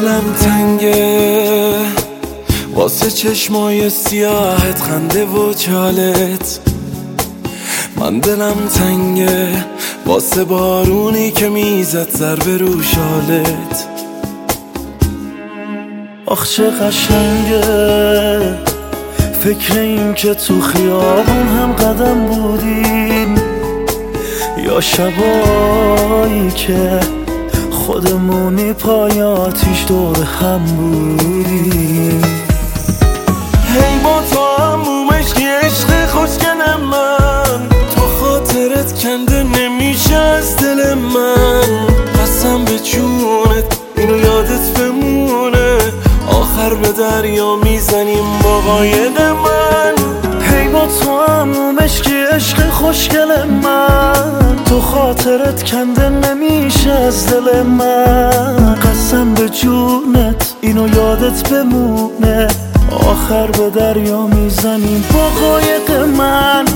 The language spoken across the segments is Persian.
دلم تنگه واسه چشمای سیاهت، خنده و چالت. من دلم تنگه واسه بارونی که میزد ضربه رو شالت. آخ چه قشنگه فکر این که تو خیابون هم قدم بودیم، یا شبایی که خودمونی پای آتیش دور هم بودیم. هی با تو همومش که عشق خوشگل من، تو خاطرت کنده نمیشه از دل من. قسم به جونت اینو یادت بمونه، آخر به دریا میزنیم با قایق من. هی با تو همومش که عشق خوشگل من، تو خاطرت کنده نمیشه از دل من. قسم به جونت اینو یادت بمونه، آخر به دریا میزنیم با قایق من.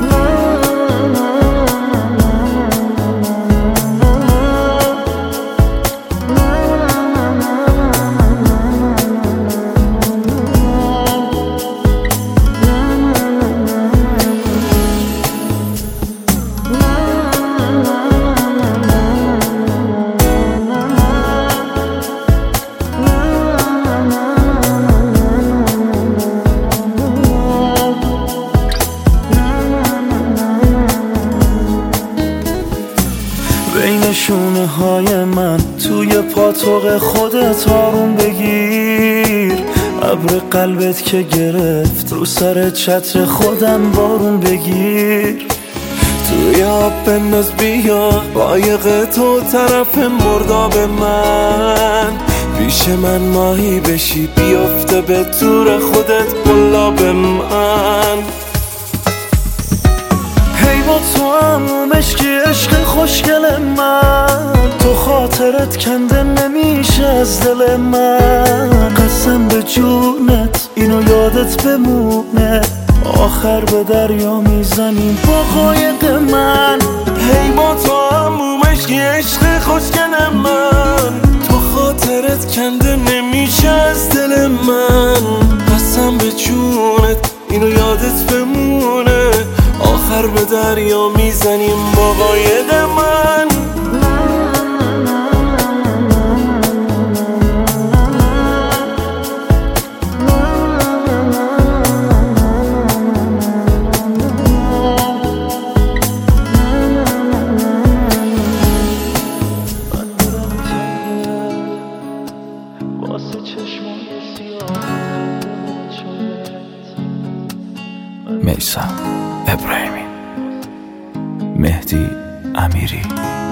بین شونه های من توی پاتوق خودت آروم بگیر. ابر قلبت که گرفت رو سر چتر خودم بارون بگیر. توی آب بنداز بیا قایق تو طرف مرداب من. پیش من ماهی بشی بیافته به تور خودت قلاب من. هی با تو همومش که عشق خوشگل من، تو خاطرت کنده نمیشه از دل من. قسم به جونت اینو یادت بمونه، آخر به دریا میزنیم با قایق من. هی با تو همومش که عشق خوشگل من، تو خاطرت کنده نمیشه از دل من. قسم به جونت اینو یادت بمونه، آخر به دریا میزنیم با قایق من. میثم ابراهیمی، مهدی امیری.